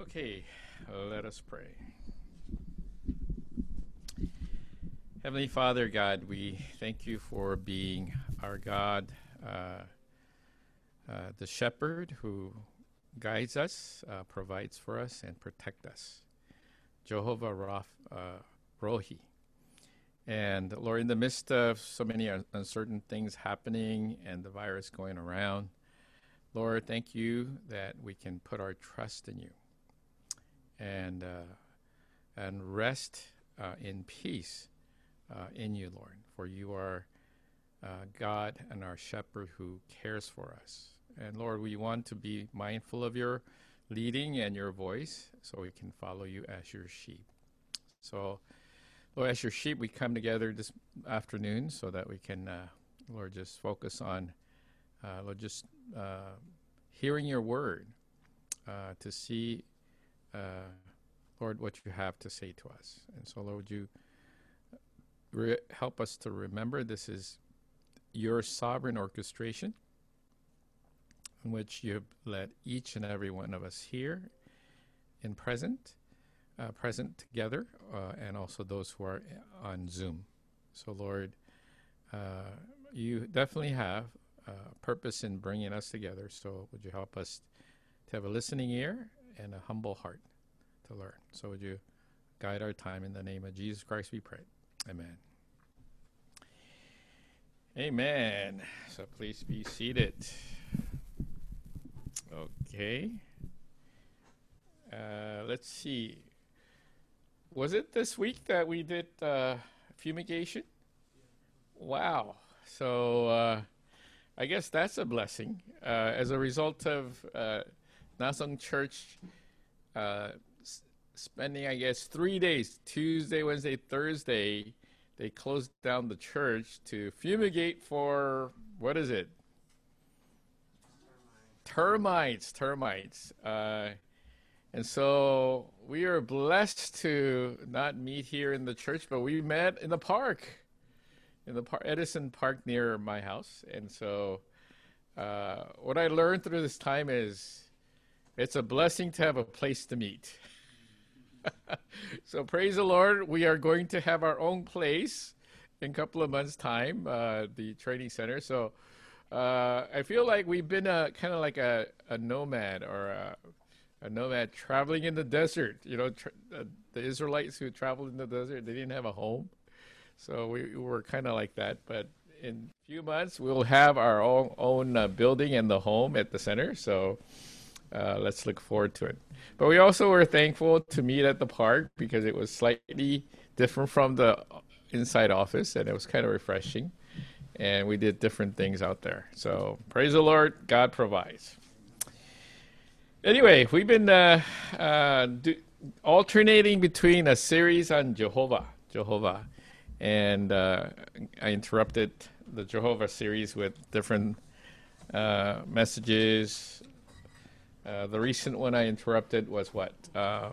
Okay, let us pray. Heavenly Father, God, we thank you for being our God, the shepherd who guides us, provides for us, and protects us. Jehovah Rohi. And Lord, in the midst of so many uncertain things happening and the virus going around, Lord, thank you that we can put our trust in you and rest in peace in you, Lord. For you are God and our shepherd who cares for us. And Lord, we want to be mindful of your leading and your voice so we can follow you as your sheep. So, Lord, as your sheep, we come together this afternoon so that we can, Lord, just focus on, Lord, just hearing your word to see, Lord, what you have to say to us. And so, Lord, would you help us to remember this is your sovereign orchestration in which you have led each and every one of us here in present together, and also those who are on Zoom. So, Lord, you definitely have a purpose in bringing us together. So would you help us to have a listening ear and a humble heart to learn. So would you guide our time in the name of Jesus Christ, we pray. Amen. Amen. So please be seated. Okay. Let's see. Was it this week that we did fumigation? Wow. So I guess that's a blessing. As a result of Nasong Church spending, I guess, 3 days, Tuesday, Wednesday, Thursday, they closed down the church to fumigate for, what is it? Termites. And so we are blessed to not meet here in the church, but we met in the park, Edison Park near my house. And so what I learned through this time is it's a blessing to have a place to meet. So praise the Lord, we are going to have our own place in a couple of months' time, the training center. So I feel like we've been kind of like a nomad or a nomad traveling in the desert. You know, the Israelites who traveled in the desert, they didn't have a home. So we were kind of like that. But in a few months, we'll have our own building and the home at the center. So let's look forward to it. But we also were thankful to meet at the park because it was slightly different from the inside office, and it was kind of refreshing. And we did different things out there. So praise the Lord, God provides. Anyway, we've been alternating between a series on Jehovah. And I interrupted the Jehovah series with different messages. The recent one I interrupted was what? The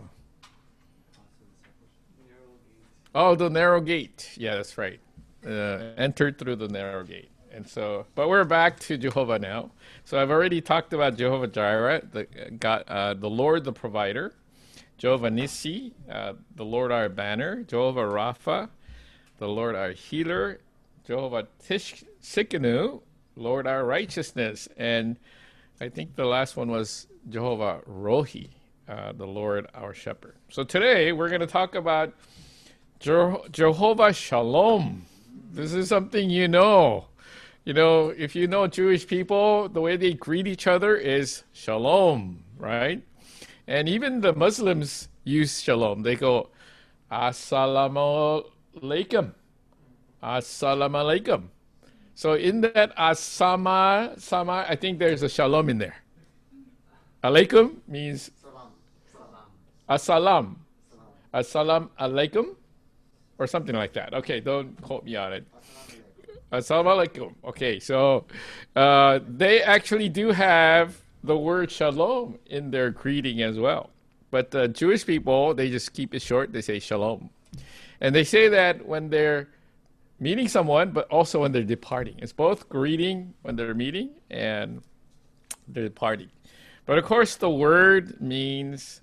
narrow gate. Yeah, that's right. Entered through the narrow gate. And so, but we're back to Jehovah now. So I've already talked about Jehovah Jireh, the Lord, the provider. Jehovah Nissi, the Lord our banner. Jehovah Rapha, the Lord our healer. Jehovah Tsidkenu, Lord our righteousness. And I think the last one was Jehovah Rohi, the Lord our shepherd. So today we're going to talk about Jehovah Shalom. This is something you know. You know, if you know Jewish people, the way they greet each other is Shalom, right? And even the Muslims use Shalom. They go, Assalamu alaikum. Assalamu alaikum. So in that Sama, I think there's a Shalom in there. Alaikum means Assalam. Assalam alaikum. Or something like that. Okay, don't quote me on it. Assalamu alaikum. Okay, so they actually do have the word shalom in their greeting as well. But the Jewish people, they just keep it short. They say shalom. And they say that when they're meeting someone, but also when they're departing. It's both greeting when they're meeting and they're departing. But of course, the word means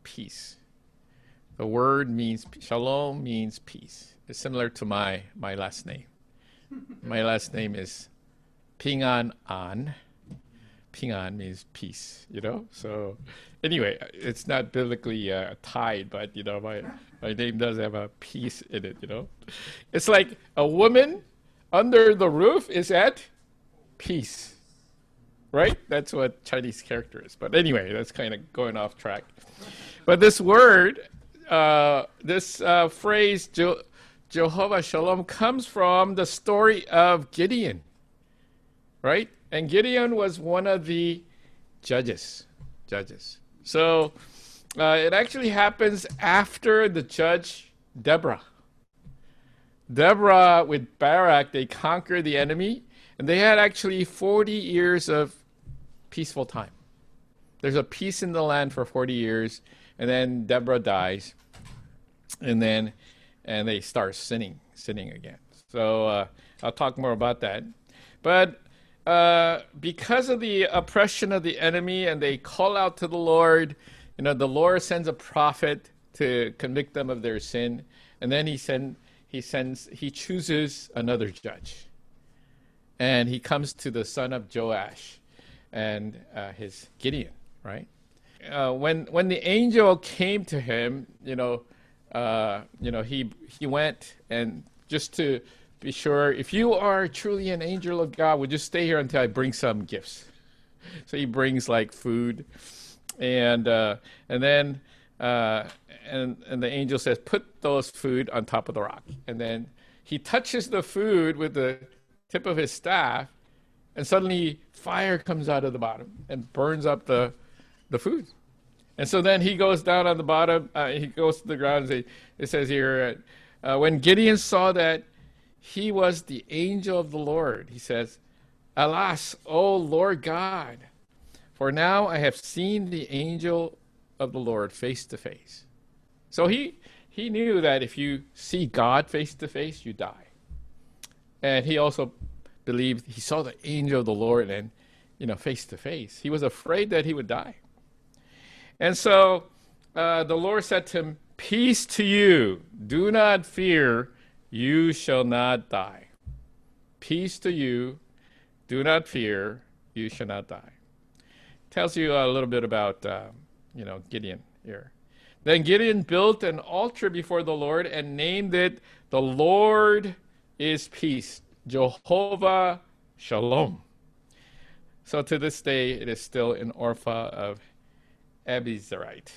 peace. The word means, shalom means peace. It's similar to my last name. My last name is Ping-an An. Ping-an means peace, So anyway, it's not biblically tied, but, my name does have a peace in it, It's like a woman under the roof is at peace, right? That's what Chinese character is. But anyway, that's kind of going off track. But this word, this phrase, Jehovah Shalom, comes from the story of Gideon, right? And Gideon was one of the judges. So it actually happens after the judge Deborah. Deborah with Barak, they conquered the enemy, and they had actually 40 years of peaceful time. There's a peace in the land for 40 years, and then Deborah dies, and they start sinning again. So I'll talk more about that. But because of the oppression of the enemy, and they call out to the Lord, the Lord sends a prophet to convict them of their sin, and then he chooses another judge, and he comes to the son of Joash and his Gideon, right? When the angel came to him, he went, and just to be sure, if you are truly an angel of God, would you stay here until I bring some gifts? So he brings like food, and then the angel says, put those food on top of the rock, and then he touches the food with the tip of his staff, and suddenly fire comes out of the bottom and burns up the food. And so then he goes down on the bottom, he goes to the ground, and it says here, when Gideon saw that he was the angel of the Lord, he says, alas, O Lord God, for now I have seen the angel of the Lord face to face. So he knew that if you see God face to face, you die. And he also believed he saw the angel of the Lord and, face to face. He was afraid that he would die. And so the Lord said to him, peace to you, do not fear, you shall not die. Peace to you, do not fear, you shall not die. Tells you a little bit about, Gideon here. Then Gideon built an altar before the Lord and named it, the Lord is peace, Jehovah Shalom. So to this day, it is still an Orpha of Abizarite.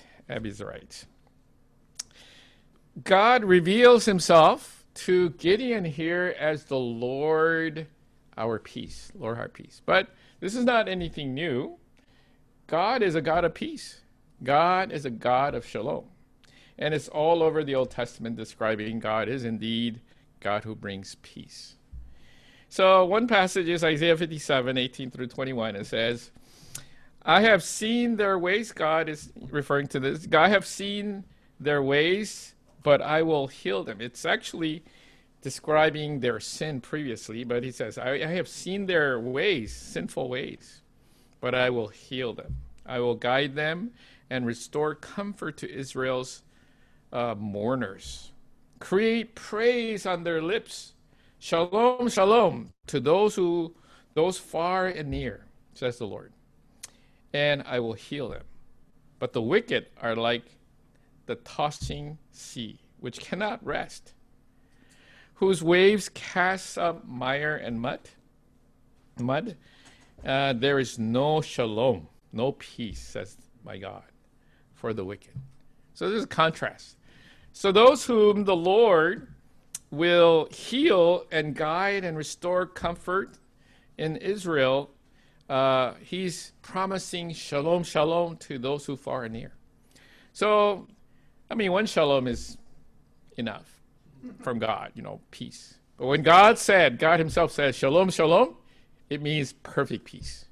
God reveals himself to Gideon here as the Lord our peace, Lord our peace. But this is not anything new. God is a God of peace. God is a God of shalom. And it's all over the Old Testament describing God is indeed God who brings peace. So one passage is Isaiah 57, 18 through 21. It says, I have seen their ways. God is referring to this. I have seen their ways, but I will heal them. It's actually describing their sin previously, but he says, I have seen their ways, sinful ways, but I will heal them. I will guide them and restore comfort to Israel's mourners. Create praise on their lips. Shalom, shalom to those far and near, says the Lord. And I will heal them. But the wicked are like the tossing sea, which cannot rest, whose waves cast up mire and mud. There is no shalom, no peace, says my God, for the wicked. So there's a contrast. So those whom the Lord will heal and guide and restore comfort in Israel, he's promising shalom, shalom to those who far and near. So, one shalom is enough from God, peace. But when God himself said shalom, shalom, it means perfect peace.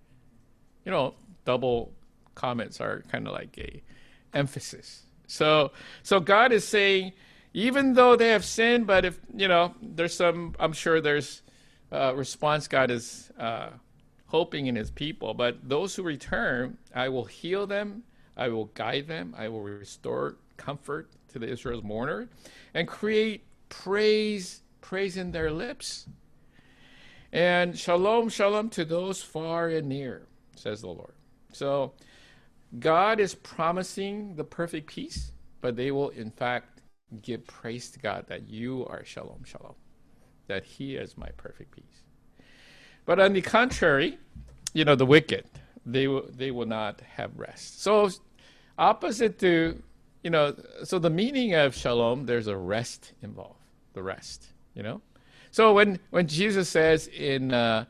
Double comments are kind of like a emphasis. So God is saying, even though they have sinned, but if, there's I'm sure there's response God is hoping in his people, but those who return, I will heal them, I will guide them. I will restore comfort to the Israel's mourner and create praise in their lips. And shalom, shalom to those far and near, says the Lord. So God is promising the perfect peace, but they will in fact give praise to God that you are shalom, shalom, that he is my perfect peace. But on the contrary, the wicked, they will not have rest. So opposite to, so the meaning of shalom, there's a rest involved, the rest, So when Jesus says in,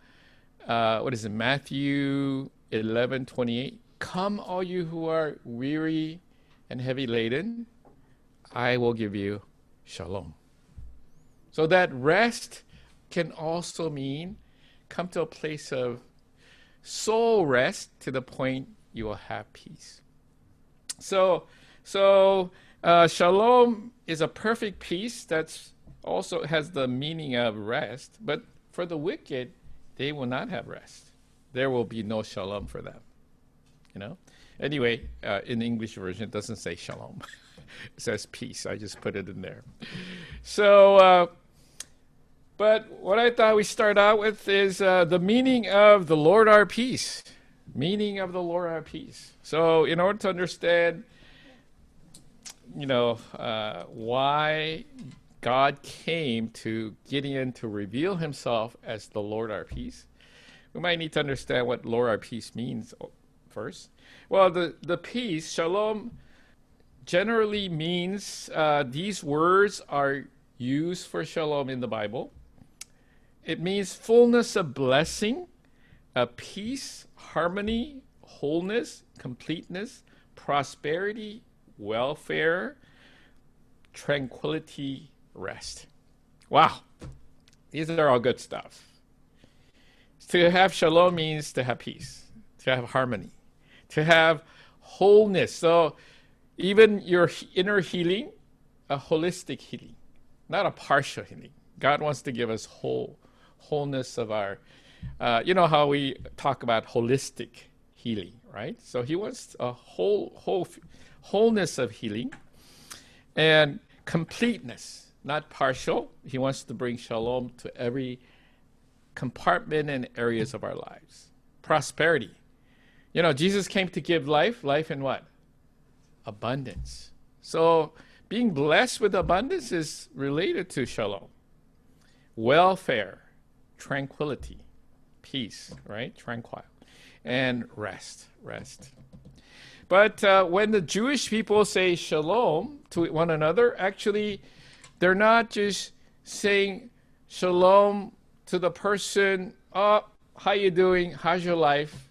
Matthew 11:28, come all you who are weary and heavy laden, I will give you shalom. So that rest can also mean come to a place of soul rest to the point you will have peace. So shalom is a perfect peace that's also has the meaning of rest, but for the wicked, they will not have rest. There will be no shalom for them. Anyway, in the English version, it doesn't say shalom. It says peace. I just put it in there. So, but what I thought we start out with is the meaning of the Lord our peace. Meaning of the Lord our peace. So in order to understand, why God came to Gideon to reveal himself as the Lord our peace, we might need to understand what Lord our peace means first. Well, the peace, shalom, generally means, these words are used for shalom in the Bible. It means fullness of blessing, peace, harmony, wholeness, completeness, prosperity, welfare, tranquility, rest. Wow. These are all good stuff. To have shalom means to have peace, to have harmony, to have wholeness. So even your inner healing, a holistic healing, not a partial healing. God wants to give us wholeness of our, how we talk about holistic healing, right? So he wants a wholeness of healing and completeness, not partial. He wants to bring shalom to every compartment and areas of our lives. Prosperity. Jesus came to give life in what? Abundance. So being blessed with abundance is related to shalom. Welfare, tranquility, peace, right? Tranquil. And rest. But when the Jewish people say shalom to one another, actually, they're not just saying shalom to the person, oh, how you doing? How's your life?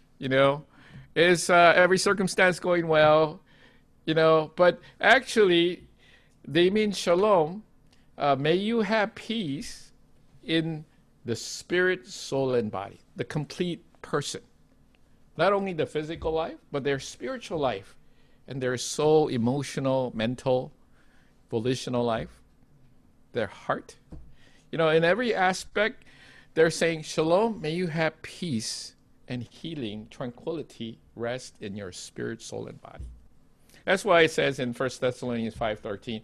Is every circumstance going well? But actually, they mean shalom. May you have peace in the spirit, soul, and body, the complete person. Not only the physical life, but their spiritual life and their soul, emotional, mental, volitional life, their heart. In every aspect, they're saying, shalom, may you have peace and healing, tranquility, rest in your spirit, soul, and body. That's why it says in 1 Thessalonians 5:13,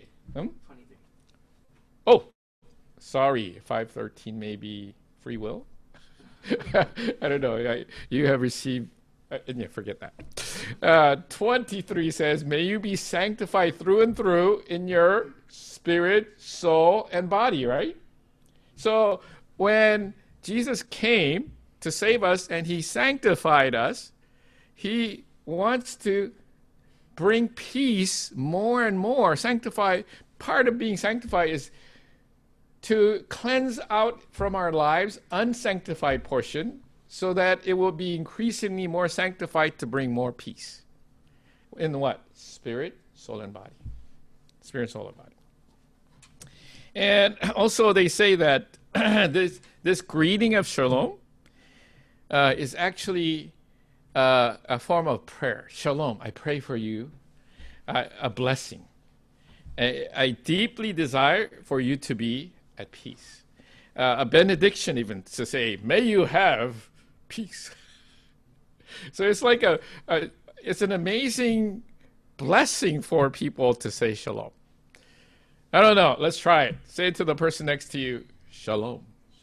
Oh, sorry, 5:13 may be free will. I don't know. You have received, forget that. 23 says, may you be sanctified through and through in your spirit, soul, and body, right? So when Jesus came to save us and he sanctified us, he wants to bring peace more and more. Part of being sanctified is to cleanse out from our lives unsanctified portion so that it will be increasingly more sanctified to bring more peace. In what? Spirit, soul, and body. Spirit, soul, and body. And also they say that this greeting of shalom is actually a form of prayer. Shalom, I pray for you, a blessing. I deeply desire for you to be at peace. A benediction even to say, may you have peace. So it's like it's an amazing blessing for people to say shalom. I don't know. Let's try it. Say it to the person next to you, shalom.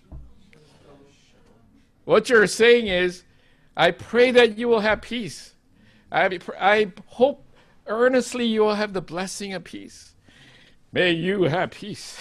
What you're saying is, I pray that you will have peace. I hope earnestly you will have the blessing of peace. May you have peace.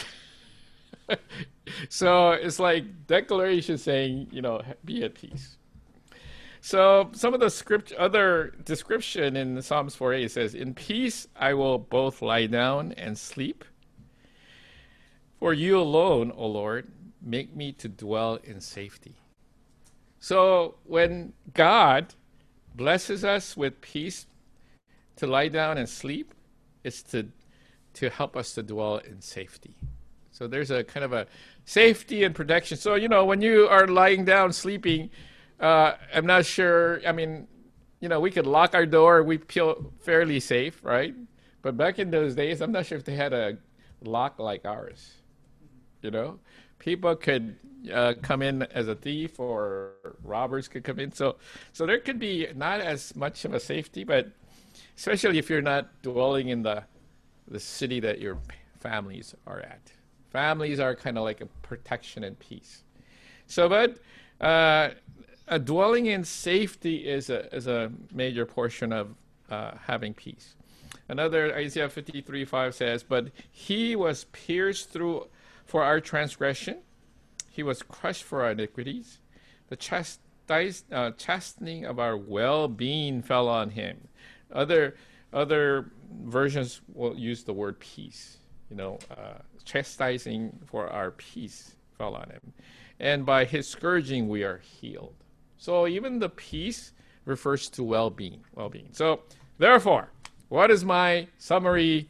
So it's like declaration saying, be at peace. So some of the other description in Psalms 4:8 says, in peace I will both lie down and sleep. For you alone, O Lord, make me to dwell in safety. So when God blesses us with peace to lie down and sleep, it's to help us to dwell in safety. So there's a kind of a safety and protection. So, when you are lying down sleeping, I'm not sure, we could lock our door, we feel fairly safe, right? But back in those days, I'm not sure if they had a lock like ours. People could come in as a thief, or robbers could come in. So there could be not as much of a safety, but especially if you're not dwelling in the city that your families are at. Families are kind of like a protection and peace. So, but a dwelling in safety is a major portion of having peace. Another, Isaiah 53:5 says, but he was pierced through for our transgression, he was crushed for our iniquities. The chastening of our well-being fell on him. Other versions will use the word peace. Chastising for our peace fell on him. And by his scourging we are healed. So even the peace refers to well-being. So therefore, what is my summary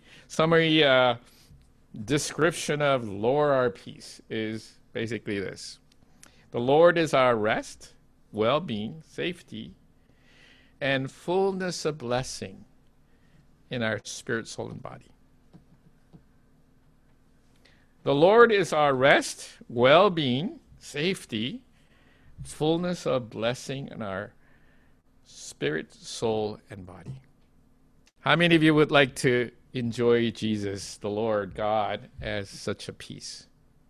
description of Lord our peace? Is basically this. The Lord is our rest, well-being, safety, and fullness of blessing in our spirit, soul, and body. The Lord is our rest, well-being, safety, fullness of blessing in our spirit, soul, and body. How many of you would like to enjoy Jesus, the Lord God, as such a peace?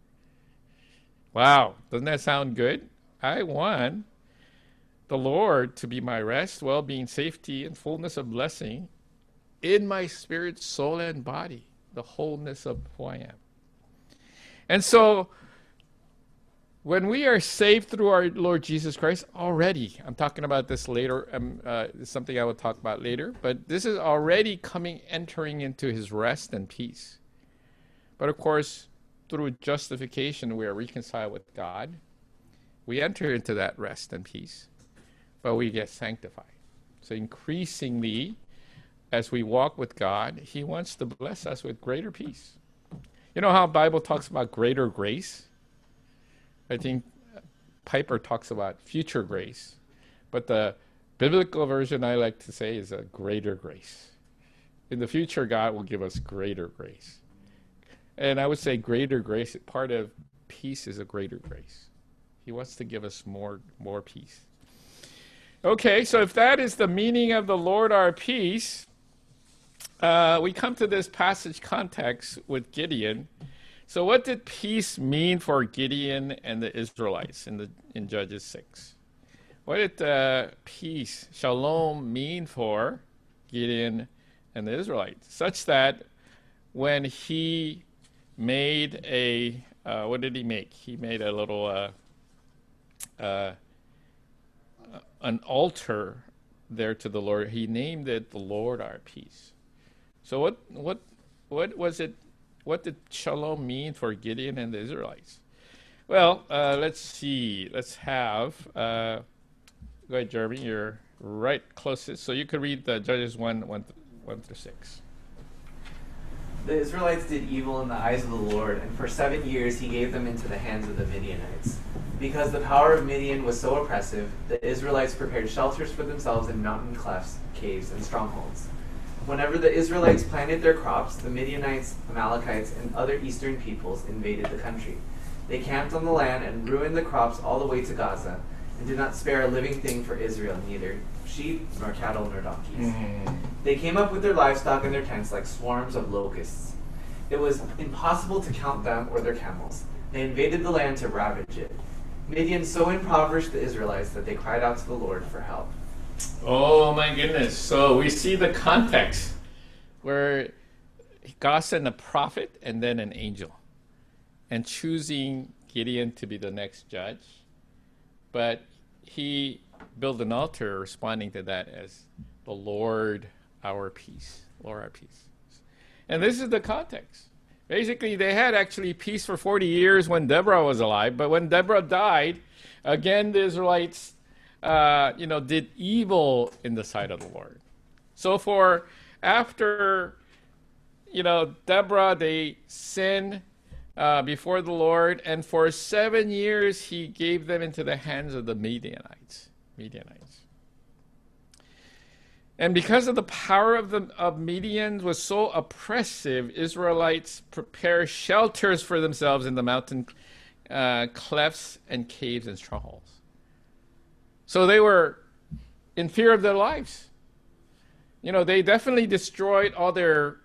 Wow, doesn't that sound good? I want the Lord to be my rest, well-being, safety, and fullness of blessing in my spirit, soul, and body, the wholeness of who I am. And so, when we are saved through our Lord Jesus Christ, already, I'm talking about this later, it's something I will talk about later, but this is already entering into his rest and peace. But of course, through justification, we are reconciled with God. We enter into that rest and peace, but we get sanctified. So increasingly, as we walk with God, he wants to bless us with greater peace. You know how the Bible talks about greater grace? I think Piper talks about future grace, but the biblical version I like to say is a greater grace. In the future, God will give us greater grace. And I would say greater grace, part of peace is a greater grace. He wants to give us more peace. Okay, so if that is the meaning of the Lord our peace, we come to this passage context with Gideon. So what did peace mean for Gideon and the Israelites in Judges 6? What did peace, shalom, mean for Gideon and the Israelites? Such that when he made what did he make? He made a little, an altar there to the Lord. He named it the Lord our peace. So what was it? What did shalom mean for Gideon and the Israelites? Well, let's see. Let's have, go ahead, Jeremy, you're right closest. So you could read the Judges 1 through 6. The Israelites did evil in the eyes of the Lord, and for 7 years he gave them into the hands of the Midianites. Because the power of Midian was so oppressive, the Israelites prepared shelters for themselves in mountain clefts, caves, and strongholds. Whenever the Israelites planted their crops, the Midianites, Amalekites, and other eastern peoples invaded the country. They camped on the land and ruined the crops all the way to Gaza, and did not spare a living thing for Israel, neither sheep, nor cattle, nor donkeys. They came up with their livestock and their tents like swarms of locusts. It was impossible to count them or their camels. They invaded the land to ravage it. Midian so impoverished the Israelites that they cried out to the Lord for help. Oh my goodness. So we see the context where God sent a prophet and then an angel, and choosing Gideon to be the next judge. But he built an altar responding to that as the Lord our peace. Lord our peace. And this is the context. Basically, they had actually peace for 40 years when Deborah was alive, but when Deborah died, again, the Israelites, did evil in the sight of the Lord. So after Deborah, they sinned before the Lord, and for 7 years, he gave them into the hands of the Midianites. And because of the power of Midian was so oppressive, Israelites prepared shelters for themselves in the mountain clefts and caves and strongholds. So they were in fear of their lives. They definitely destroyed all their,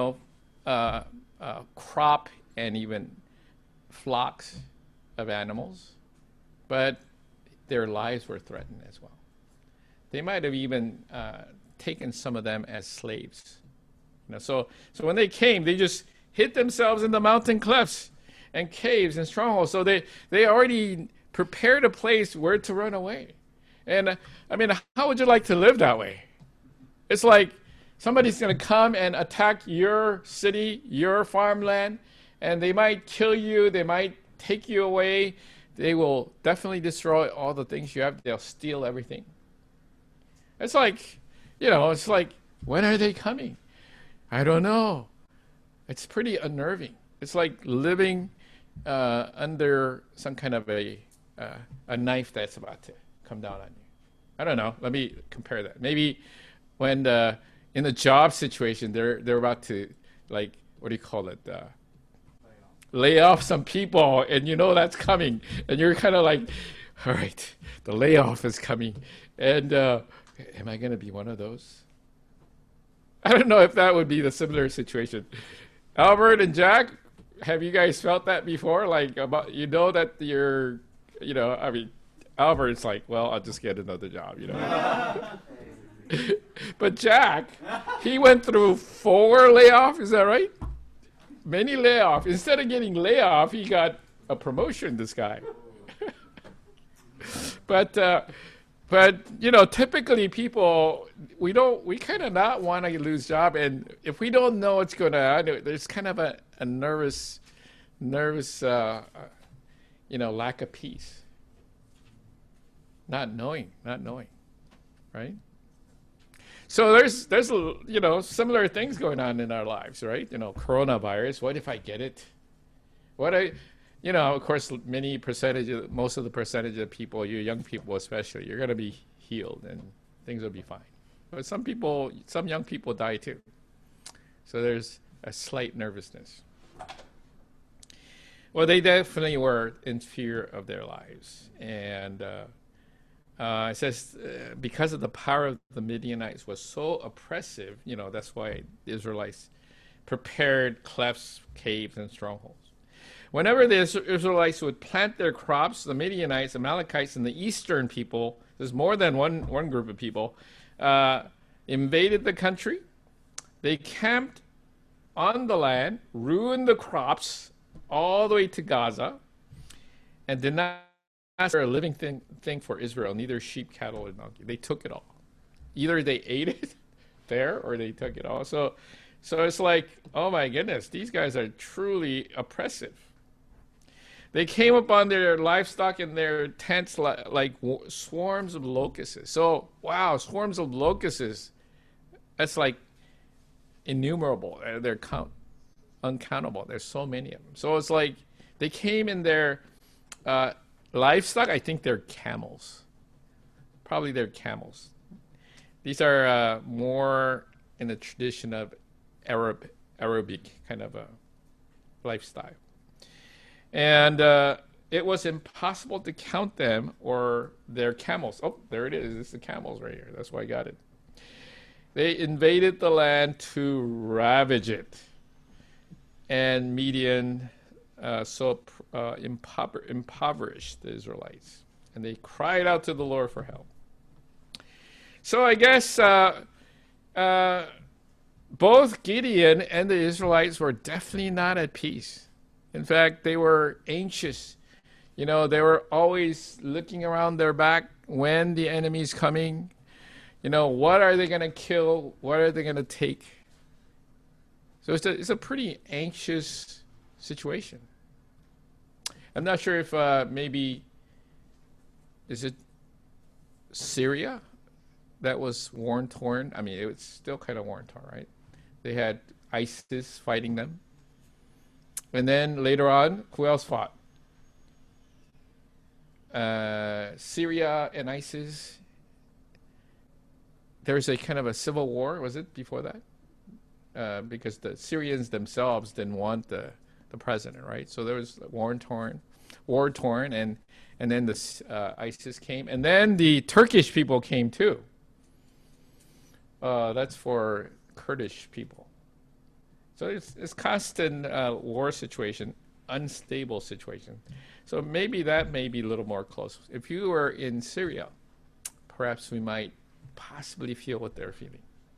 crop and even flocks of animals, but their lives were threatened as well. They might have even taken some of them as slaves. So when they came, they just hid themselves in the mountain clefts and caves and strongholds. So they already prepared a place where to run away. And how would you like to live that way? It's like somebody's going to come and attack your city, your farmland, and they might kill you, they might take you away. They will definitely destroy all the things you have. They'll steal everything. It's like, when are they coming? I don't know. It's pretty unnerving. It's like living under some kind of a knife that's about to come down on you. I don't know. Let me compare that. Maybe when in the job situation, they're about to, what do you call it? Lay off some people, and that's coming, and you're kind of like, all right, the layoff is coming, and am I going to be one of those? I don't know if that would be the similar situation. Albert and Jack, have you guys felt that before? That you're, Albert's like, well, I'll just get another job, But Jack, he went through 4 layoffs, is that right? Many layoffs. Instead of getting layoff, he got a promotion, this guy. But typically people, we kind of not want to lose job, and if we don't know what's going on, there's kind of a nervous, lack of peace. Not knowing, right? So there's similar things going on in our lives, right? Coronavirus. What if I get it? Of course, most of the percentage of people, you young people especially, you're going to be healed and things will be fine. But some young people die too. So there's a slight nervousness. Well, they definitely were in fear of their lives. And it says, because of the power of the Midianites was so oppressive, that's why the Israelites prepared clefts, caves, and strongholds. Whenever the Israelites would plant their crops, the Midianites, Amalekites, and the eastern people, there's more than one group of people, invaded the country. They camped on the land, ruined the crops all the way to Gaza, and did not ask for a living thing for Israel, neither sheep, cattle, or donkey. They took it all. Either they ate it there or they took it all. So it's like, oh my goodness, these guys are truly oppressive. They came upon their livestock in their tents like swarms of locusts. So, wow, swarms of locusts. That's like innumerable. They're uncountable. There's so many of them. So it's like they came in their livestock. I think they're camels. Probably they're camels. These are more in the tradition of Arabic kind of a lifestyle. And it was impossible to count them or their camels. Oh, there it is. It's the camels right here. That's why I got it. They invaded the land to ravage it. And Midian impoverished the Israelites. And they cried out to the Lord for help. So I guess both Gideon and the Israelites were definitely not at peace. In fact, they were anxious. You know, they were always looking around their back when the enemy's coming. You know, what are they going to kill? What are they going to take? So it's a pretty anxious situation. I'm not sure if maybe, is it Syria that was war-torn? I mean, it was still kind of war-torn, right? They had ISIS fighting them. And then later on, who else fought? Syria and ISIS. There's a kind of a civil war, was it, before that? Because the Syrians themselves didn't want the president, right? So there was war-torn, and then the ISIS came. And then the Turkish people came too. That's for Kurdish people. So it's constant war situation, unstable situation. So maybe that may be a little more close. If you were in Syria, perhaps we might possibly feel what they're feeling.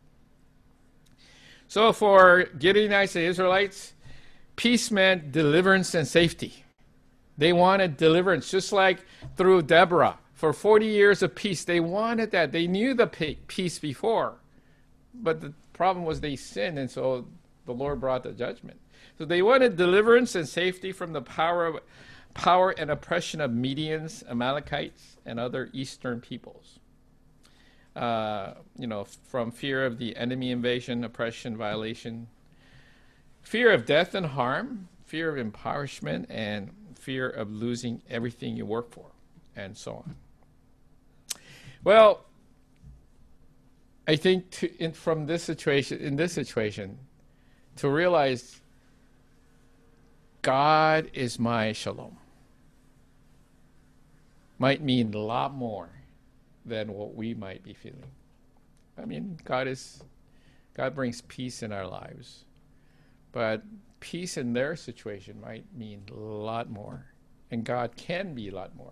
So for Gideonites and Israelites, peace meant deliverance and safety. They wanted deliverance, just like through Deborah. For 40 years of peace, they wanted that. They knew the peace before. But the problem was they sinned, and so the Lord brought the judgment. So they wanted deliverance and safety from the power and oppression of Medians, Amalekites, and other eastern peoples. From fear of the enemy invasion, oppression, violation, fear of death and harm, fear of impoverishment, and fear of losing everything you work for, and so on. Well, I think in this situation, to realize God is my shalom might mean a lot more than what we might be feeling. I mean, God brings peace in our lives, but peace in their situation might mean a lot more, and God can be a lot more.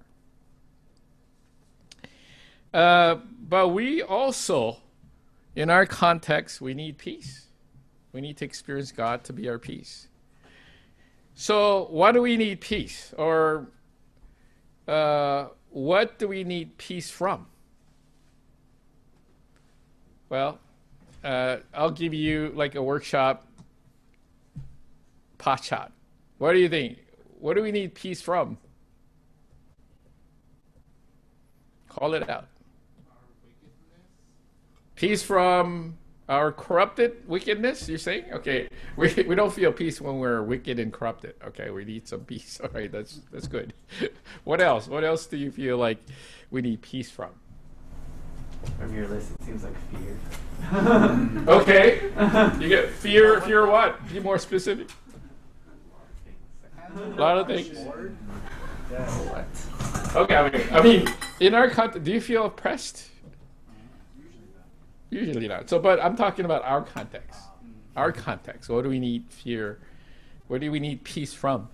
But we also, in our context, we need peace. We need to experience God to be our peace. So why do we need peace? Or what do we need peace from? Well, I'll give you like a workshop pot shot. What do you think? What do we need peace from? Call it out. Peace from our corrupted wickedness, you're saying? Okay, we don't feel peace when we're wicked and corrupted. Okay, we need some peace. All right, that's good. What else? What else do you feel like we need peace from? From your list, it seems like fear. Okay, you get fear. Fear what? Be more specific. A lot of things. Okay, I mean, in our context, do you feel oppressed? Usually not. So, but I'm talking about our context. Our context. What do we need fear? Where do we need peace from?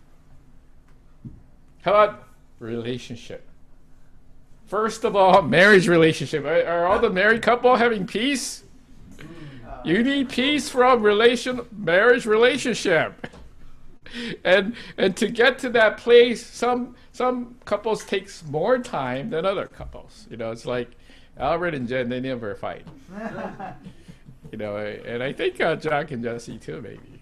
How about relationship? First of all, marriage relationship. Are all the married couple having peace? You need peace from marriage relationship. And to get to that place, some couples takes more time than other couples. You know, it's like Albert and Jen, they never fight. You know, and I think Jack and Jesse too, maybe.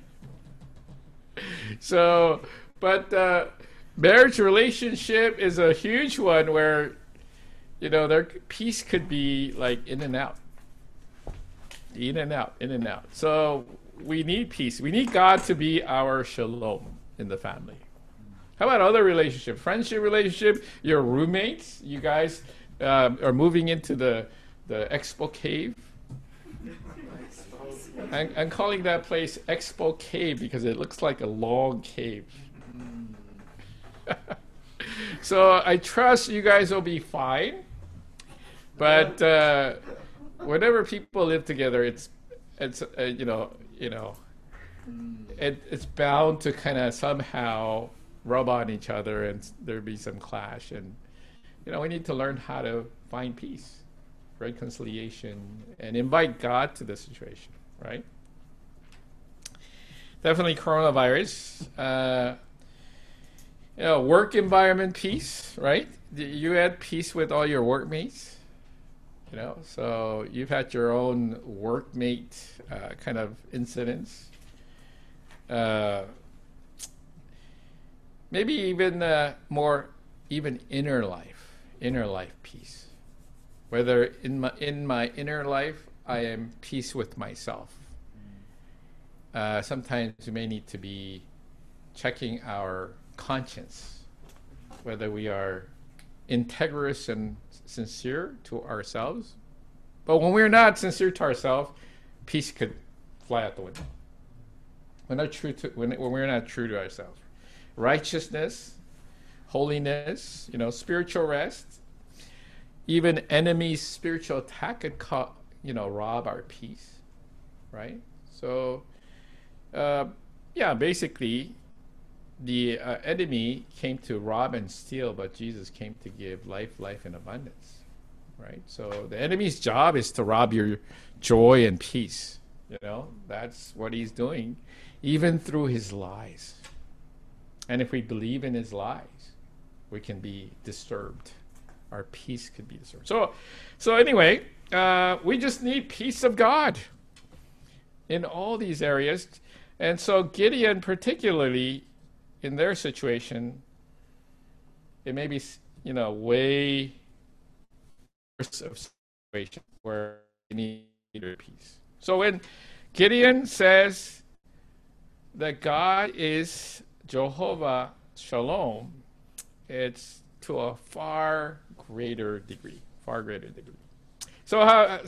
So, but marriage relationship is a huge one where, you know, their peace could be like in and out. In and out, in and out. So we need peace. We need God to be our shalom in the family. How about other relationships? Friendship relationship, your roommates, you guys are moving into the Expo Cave. I'm calling that place Expo Cave because it looks like a long cave. So I trust you guys will be fine. But whenever people live together, it's it's bound to kind of somehow rub on each other, and there'll be some clash. And we need to learn how to find peace, reconciliation, and invite God to the situation, right? Definitely coronavirus. Work environment peace, right? You had peace with all your workmates, so you've had your own workmate kind of incidents. Maybe even more, even inner life peace. Whether in my inner life I am peace with myself. Sometimes we may need to be checking our conscience, whether we are integrous and sincere to ourselves. But when we're not sincere to ourselves, peace could fly out the window. When we're not true to ourselves. Righteousness, holiness, spiritual rest, even enemy's spiritual attack could rob our peace, right? So, basically, the enemy came to rob and steal, but Jesus came to give life in abundance, right? So the enemy's job is to rob your joy and peace. That's what he's doing, even through his lies. And if we believe in his lies, we can be disturbed. Our peace could be disturbed. So anyway, we just need peace of God in all these areas. And so Gideon, particularly in their situation, it may be, way worse of situation where they need peace. So when Gideon says that God is Jehovah Shalom, it's to a far greater degree. So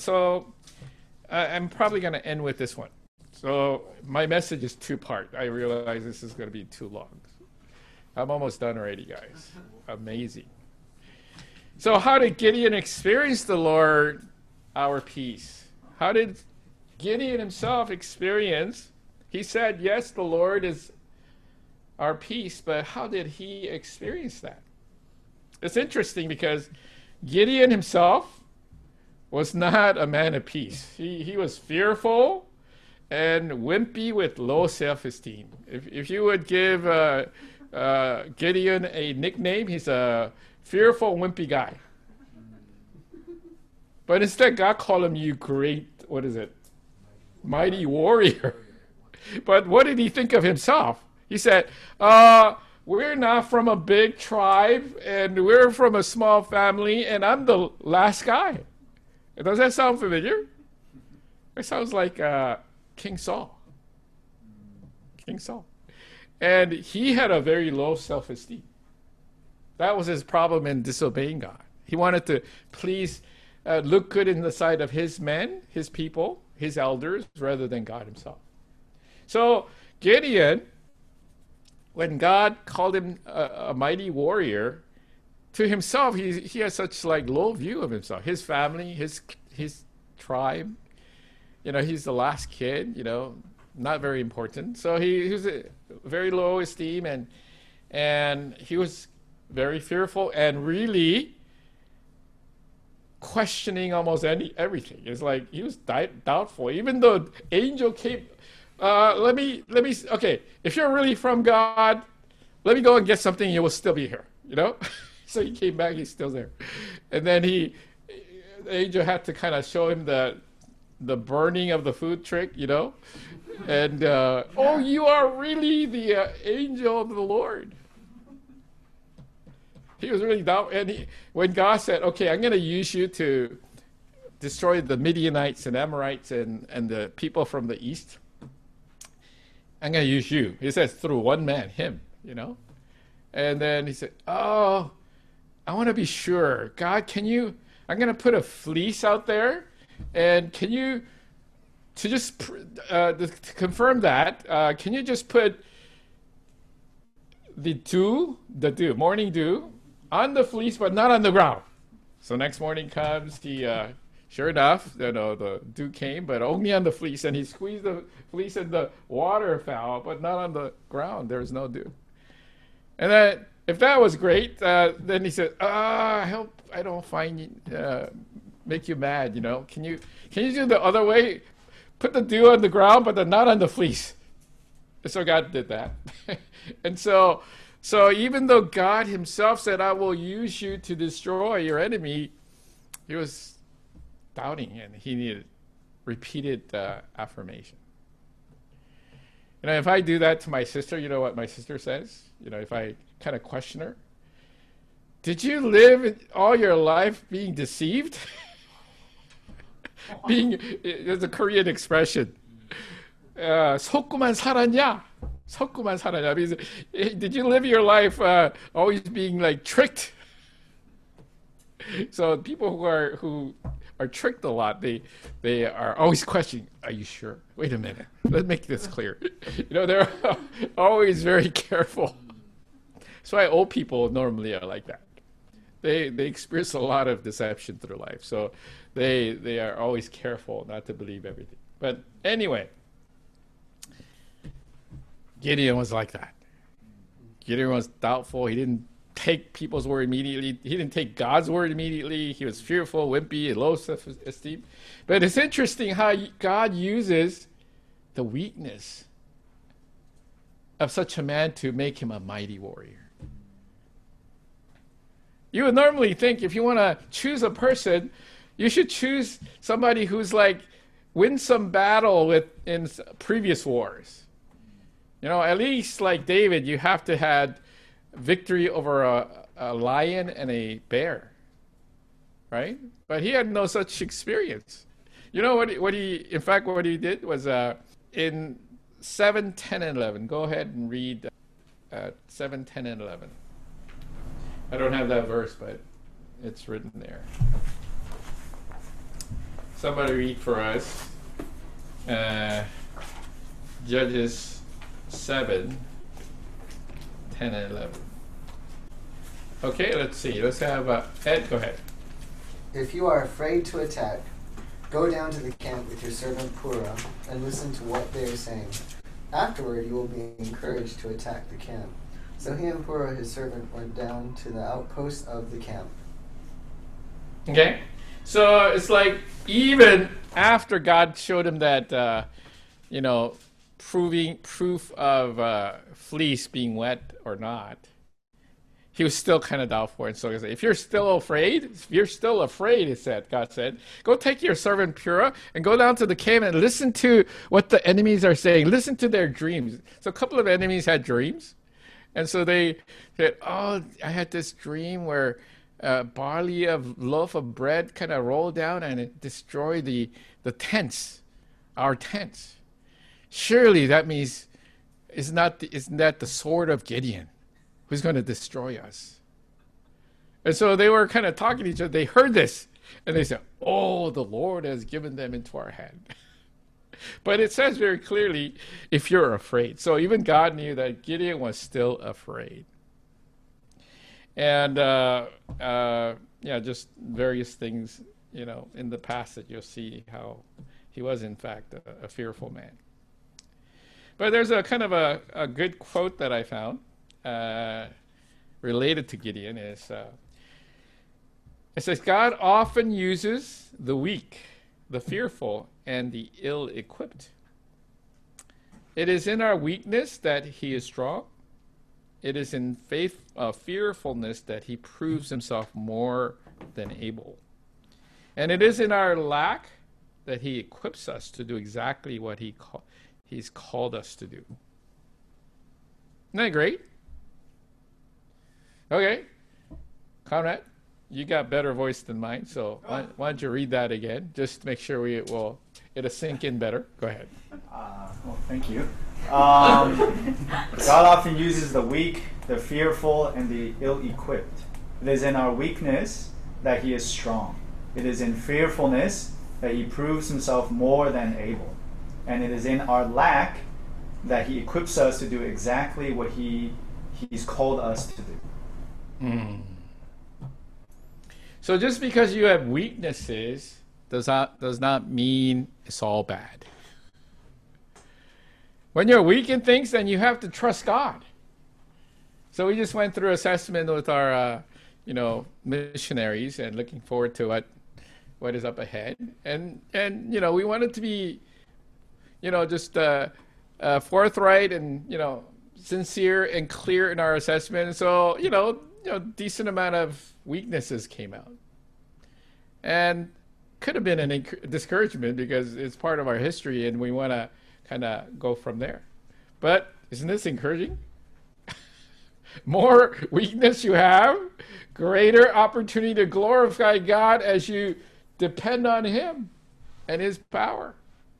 I'm probably going to end with this one. So my message is two-part. I realize this is going to be too long. I'm almost done already, guys. Amazing. So how did Gideon experience the Lord, our peace? How did Gideon himself experience? He said, yes, the Lord is our peace, but how did he experience that? It's interesting because Gideon himself was not a man of peace. He was fearful and wimpy with low self-esteem. If you would give Gideon a nickname, he's a fearful, wimpy guy. But instead, God called him, you great, mighty warrior. But what did he think of himself? He said, we're not from a big tribe, and we're from a small family, and I'm the last guy. Does that sound familiar? It sounds like King Saul. And he had a very low self-esteem. That was his problem in disobeying God. He wanted to please, look good in the sight of his men, his people, his elders, rather than God himself. So Gideon, when God called him a mighty warrior, to himself, he has such low view of himself. His family, his tribe, he's the last kid, not very important. So he was a very low esteem, and he was very fearful and really questioning almost everything. It's like he was doubtful. Even though angel came, okay, if you're really from God, let me go and get something, you will still be here, So he came back, he's still there. And then the angel had to kind of show him the burning of the food trick, And, you are really the angel of the Lord. He was really doubtful. And when God said, okay, I'm going to use you to destroy the Midianites and Amorites and the people from the east, I'm going to use you. He says, through one man, him, And then he said, I want to be sure. God, I'm going to put a fleece out there, and can you, to confirm that, can you just put the dew, morning dew, on the fleece, but not on the ground. So next morning comes, sure enough, the dew came, but only on the fleece, and he squeezed the fleece and the water fell, but not on the ground. There was no dew. And then, if that was great, then he said, I hope I don't make you mad, Can you do the other way? Put the dew on the ground, but then not on the fleece. So God did that. And so even though God himself said, I will use you to destroy your enemy, he was doubting, and he needed repeated affirmation. If I do that to my sister, you know what my sister says? If I kind of question her, did you live all your life being deceived? There's a Korean expression. 속고만 살았냐? 속고만 살았냐? Means, did you live your life always being like tricked? So people who are tricked a lot, they are always questioning, are you sure? Wait a minute, let's make this clear. They're always very careful. That's why old people normally are like that. They experience a lot of deception through life, so they are always careful not to believe everything. But anyway, Gideon was like that. Gideon was doubtful. He didn't take people's word immediately. He didn't take God's word immediately. He was fearful, wimpy, low self-esteem. But it's interesting how God uses the weakness of such a man to make him a mighty warrior. You would normally think if you want to choose a person, you should choose somebody who's like win some battle in previous wars. At least like David, you have to have victory over a lion and a bear, right? But he had no such experience. What he did was in 7, 10, and 11. Go ahead and read 7, 10, and 11. I don't have that verse, but it's written there. Somebody read for us Judges 7, 10, and 11. Okay, let's see. Let's have Ed, go ahead. If you are afraid to attack, go down to the camp with your servant Purah and listen to what they are saying. Afterward, you will be encouraged to attack the camp. So he and Purah, his servant, went down to the outpost of the camp. Okay, so it's like even after God showed him that, proof of fleece being wet or not, he was still kind of doubtful. And so he said, if you're still afraid, God said, go take your servant Purah and go down to the camp and listen to what the enemies are saying. Listen to their dreams. So a couple of enemies had dreams. And so they said, I had this dream where barley of loaf of bread kind of rolled down and it destroyed the tents, our tents. Surely that means, isn't that the sword of Gideon who's going to destroy us? And so they were kind of talking to each other. They heard this and they said, the Lord has given them into our hand. But it says very clearly, if you're afraid. So even God knew that Gideon was still afraid. And just various things, in the passage, you'll see how he was in fact a fearful man. But there's a kind of a good quote that I found related to Gideon. It says, God often uses the weak, the fearful, and the ill-equipped. It is in our weakness that he is strong. It is in fearfulness that he proves himself more than able. And it is in our lack that he equips us to do exactly what he's called us to do. Isn't that great? Okay. Conrad, you got better voice than mine, so why don't you read that again, just to make sure it'll sink in better. Go ahead. Thank you. God often uses the weak, the fearful, and the ill-equipped. It is in our weakness that he is strong. It is in fearfulness that he proves himself more than able. And it is in our lack that he equips us to do exactly what he He's called us to do. So just because you have weaknesses does not mean it's all bad. When you're weak in things, then you have to trust God. So we just went through assessment with our missionaries and looking forward to what is up ahead. And we wanted to be just forthright and sincere and clear in our assessment. And so decent amount of weaknesses came out, and could have been a discouragement because it's part of our history and we want to kind of go from there. But isn't this encouraging? More weakness you have, greater opportunity to glorify God as you depend on Him and His power.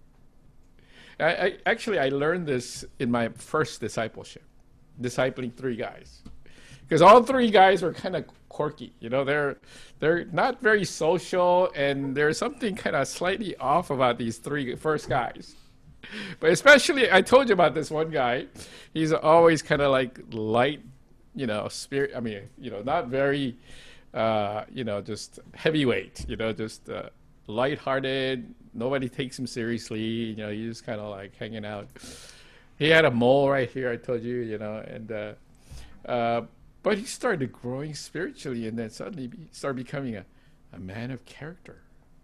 I learned this in my first discipleship, discipling 3 guys. Because all 3 guys were kind of quirky, they're not very social, and there's something kind of slightly off about these 3 first guys. But especially, I told you about this one guy. He's always kind of like light, spirit. I mean, not very, just heavyweight. Just lighthearted. Nobody takes him seriously. He's just kind of like hanging out. He had a mole right here. I told you, and. But he started growing spiritually, and then suddenly he started becoming a man of character.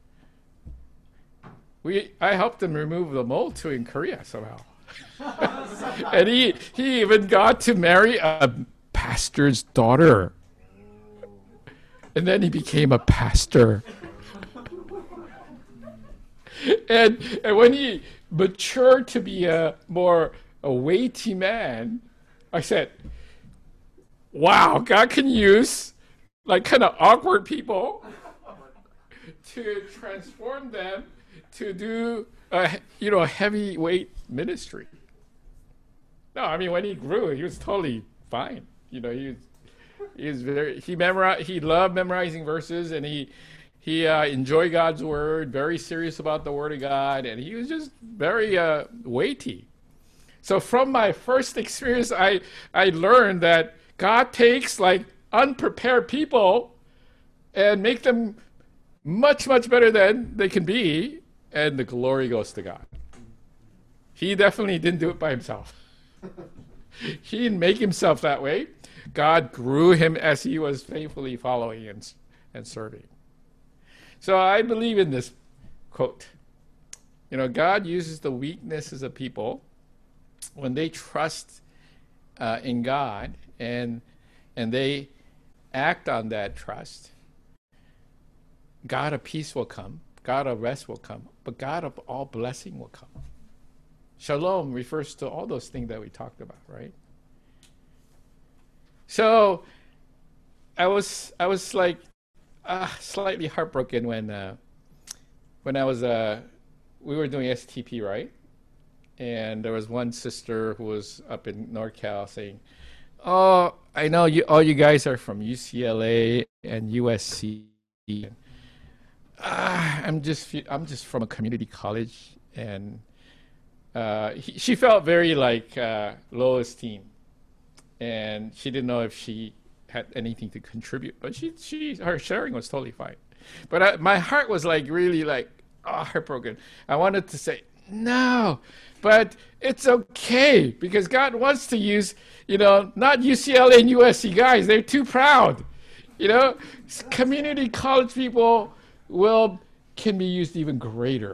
I helped him remove the mole too in Korea somehow. And he even got to marry a pastor's daughter. And then he became a pastor. And when he matured to be a weighty man, I said, wow, God can use like kind of awkward people to transform them to do a heavyweight ministry. No, I mean, when he grew, he was totally fine. He loved memorizing verses, and he enjoyed God's word, very serious about the word of God, and he was just very weighty. So from my first experience, I learned that God takes like unprepared people and make them much, much better than they can be, and the glory goes to God. He definitely didn't do it by himself. He didn't make himself that way. God grew him as he was faithfully following and serving. So I believe in this quote. God uses the weaknesses of people when they trust in God, and they act on that trust. God of peace will come, God of rest will come, but God of all blessing will come. Shalom refers to all those things that we talked about, right? So I was like slightly heartbroken when I was we were doing STP, right? And there was one sister who was up in NorCal saying, "Oh, I know all you guys are from UCLA and USC. I'm just from a community college," and she felt very like low esteem, and she didn't know if she had anything to contribute. But her sharing was totally fine. But my heart was like really like heartbroken. I wanted to say no, but it's okay because God wants to use not UCLA and USC guys. They're too proud. Community college people can be used even greater.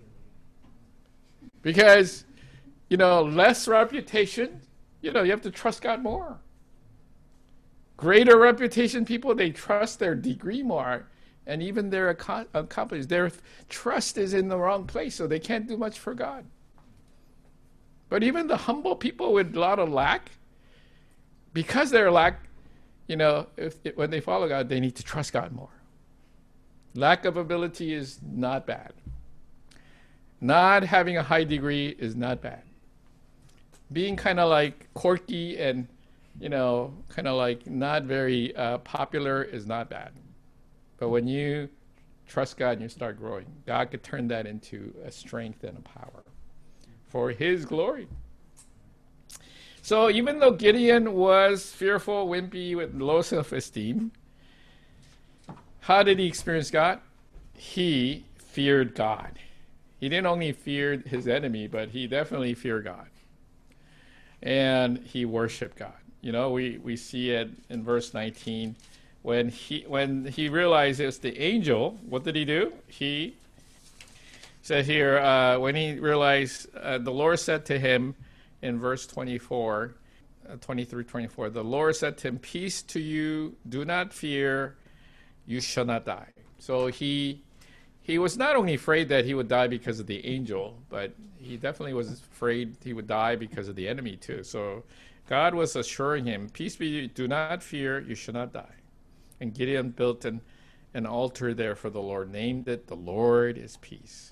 Because, less reputation, you have to trust God more. Greater reputation people, they trust their degree more, and even their accomplishments. Their trust is in the wrong place, so they can't do much for God. But even the humble people with a lot of lack, because they're lack, when they follow God, they need to trust God more. Lack of ability is not bad. Not having a high degree is not bad. Being kind of like quirky and, kind of like not very popular is not bad. But when you trust God and you start growing, God could turn that into a strength and a power for His glory. So even though Gideon was fearful, wimpy, with low self-esteem, how did he experience God? He feared God. He didn't only fear his enemy, but he definitely feared God. And he worshiped God. You know, we see it in verse 19. When he realized it's the angel, what did he do? He said here, when he realized, the Lord said to him in verse 24, 23, 24, the Lord said to him, peace to you, do not fear, you shall not die. So he was not only afraid that he would die because of the angel, but he definitely was afraid he would die because of the enemy too. So God was assuring him, peace be to you, do not fear, you shall not die. And Gideon built an altar there for the Lord, named it, the Lord is peace.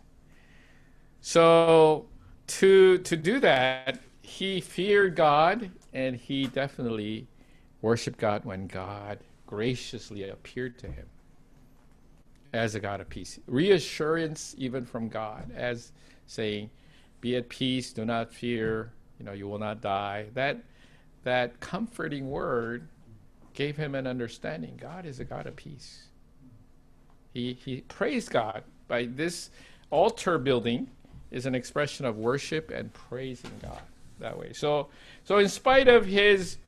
So to do that, he feared God, and he definitely worshiped God when God graciously appeared to him as a God of peace. Reassurance even from God, as saying, be at peace, do not fear, you will not die. That comforting word gave him an understanding. God is a God of peace. He praised God. By this altar building is an expression of worship and praising God that way. So in spite of his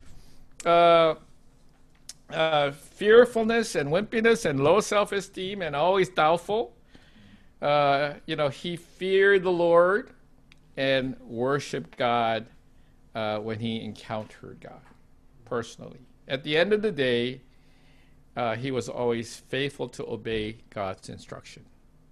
fearfulness and wimpiness and low self-esteem and always doubtful, he feared the Lord and worshiped God when he encountered God personally. At the end of the day, he was always faithful to obey God's instruction.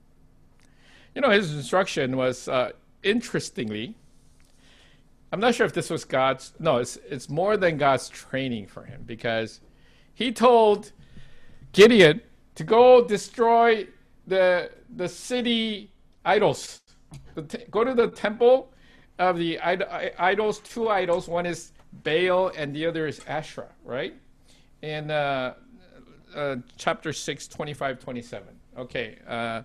His instruction was, interestingly, I'm not sure if this was it's more than God's training for him, because he told Gideon to go destroy the city idols. Go to the temple of the idols, two idols. One is Baal and the other is Asherah, right? In chapter 6, 25, 27. Okay,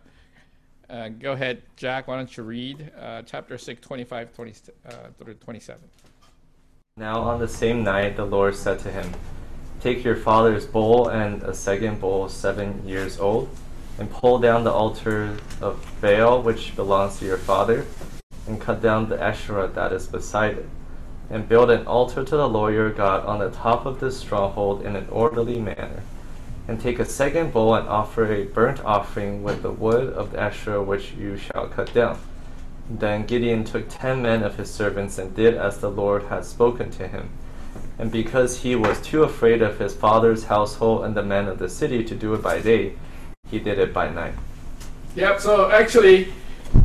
go ahead, Jack, why don't you read chapter 6, 25 through 27. Now on the same night the Lord said to him, take your father's bull and a second bull 7 years old, and pull down the altar of Baal which belongs to your father, and cut down the Asherah that is beside it, and build an altar to the Lord your God on the top of this stronghold in an orderly manner. And take a second bull and offer a burnt offering with the wood of the Asherah which you shall cut down. Then Gideon took 10 men of his servants and did as the Lord had spoken to him. And because he was too afraid of his father's household and the men of the city to do it by day, he did it by night. Yep, so actually,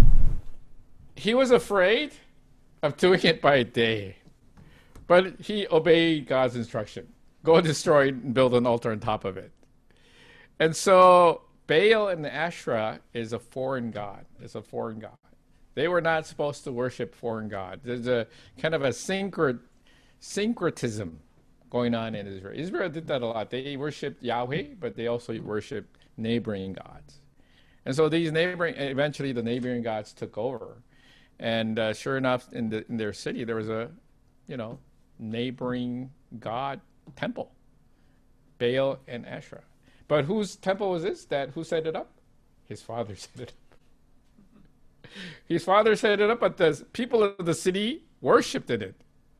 he was afraid of doing it by day, but he obeyed God's instruction. Go destroy and build an altar on top of it. And so Baal and Asherah is a foreign god. It's a foreign god. They were not supposed to worship foreign gods. There's a kind of a syncretism going on in Israel. Israel did that a lot. They worshiped Yahweh, but they also worshiped neighboring gods. And so eventually the neighboring gods took over. And sure enough, in their city, there was a, neighboring god temple, Baal and Asherah. But whose temple was this? Who set it up? His father set it up. His father set it up, but the people of the city worshipped in it.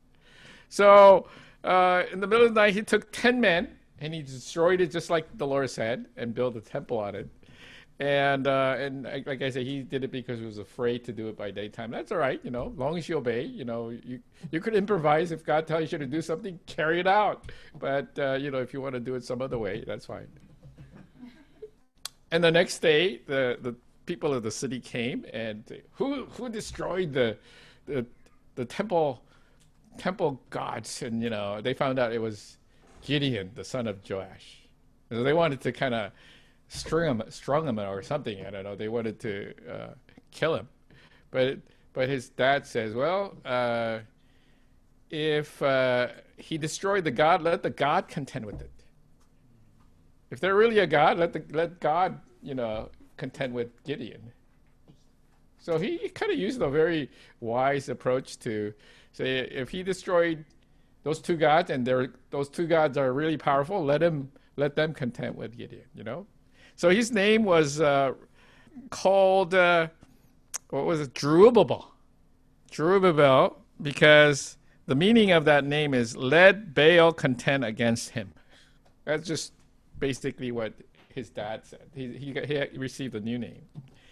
So in the middle of the night, he took 10 men, and he destroyed it just like the Lord said, and built a temple on it. And like I said, he did it because he was afraid to do it by daytime. That's all right, as long as you obey. You could improvise. If God tells you to do something, carry it out. But if you want to do it some other way, that's fine. And the next day, the people of the city came, and who destroyed the temple gods? And they found out it was Gideon, the son of Joash. So they wanted to kind of strung him or something. I don't know. They wanted to kill him, but his dad says, well, if he destroyed the god, let the god contend with it. If they're really a god, let God, contend with Gideon. So he kind of used a very wise approach to say, if he destroyed those two gods, and those two gods are really powerful. Let them contend with Gideon. So his name was called what was it? Jerubbaal. Jerubbaal, because the meaning of that name is "let Baal contend against him." That's just basically what his dad said. He received a new name.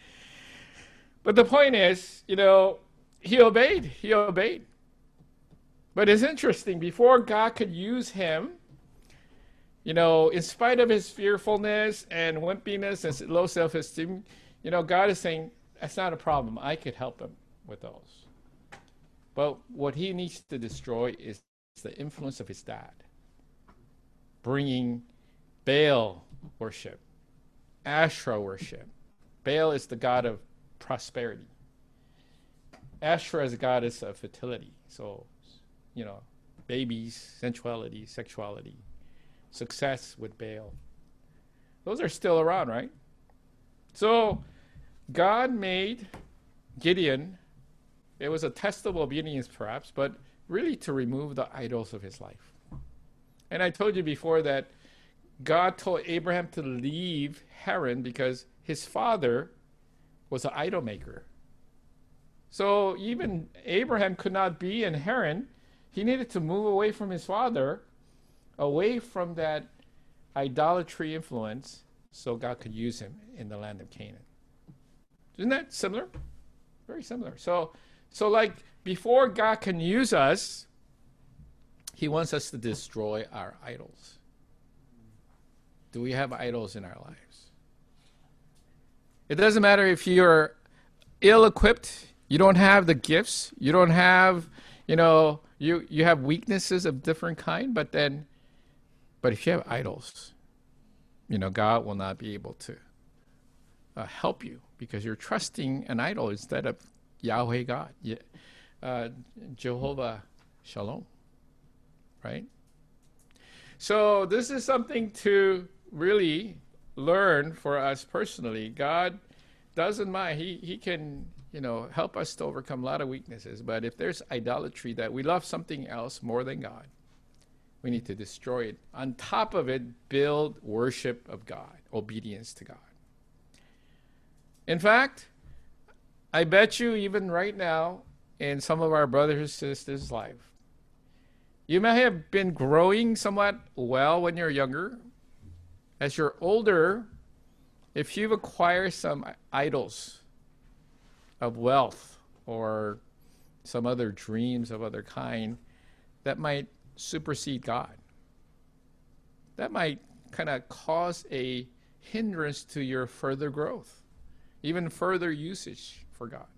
But the point is, he obeyed. He obeyed. But it's interesting. Before God could use him, in spite of his fearfulness and wimpiness and low self-esteem, God is saying, that's not a problem. I could help him with those. But what he needs to destroy is the influence of his dad, bringing Baal worship, Asherah worship. Baal is the god of prosperity. Asherah is the goddess of fertility. So, babies, sensuality, sexuality, success with Baal. Those are still around, right? So, God made Gideon, it was a test of obedience perhaps, but really to remove the idols of his life. And I told you before that God told Abraham to leave Haran because his father was an idol maker. So even Abraham could not be in Haran. He needed to move away from his father, away from that idolatry influence, so God could use him in the land of Canaan. Isn't that similar? Very similar. So like before God can use us, he wants us to destroy our idols. Do we have idols in our lives? It doesn't matter if you're ill-equipped, you don't have the gifts, you don't have, you have weaknesses of different kind, but if you have idols, God will not be able to help you because you're trusting an idol instead of Yahweh God, Jehovah Shalom, right? So this is something to really learn for us personally. God doesn't mind. He can, help us to overcome a lot of weaknesses. But if there's idolatry that we love something else more than God, we need to destroy it. On top of it, build worship of God, obedience to God. In fact, I bet you even right now in some of our brothers and sisters' life, you may have been growing somewhat well when you're younger. As you're older, if you've acquired some idols of wealth or some other dreams of other kind, that might supersede God. That might kind of cause a hindrance to your further growth, even further usage for God.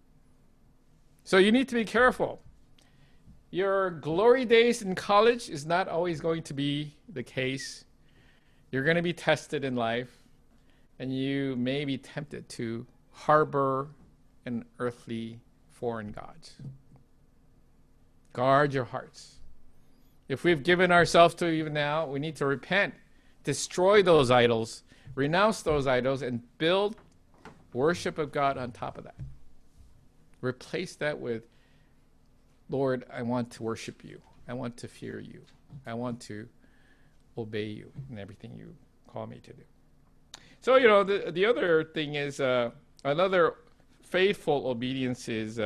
So you need to be careful. Your glory days in college is not always going to be the case. You're going to be tested in life, and you may be tempted to harbor an earthly foreign gods. Guard your hearts. If we've given ourselves to even now, we need to repent, destroy those idols, renounce those idols, and build worship of God on top of that. Replace that with, Lord, I want to worship you. I want to fear you. I want to obey you in everything you call me to do. So, the other thing is, another faithful obedience is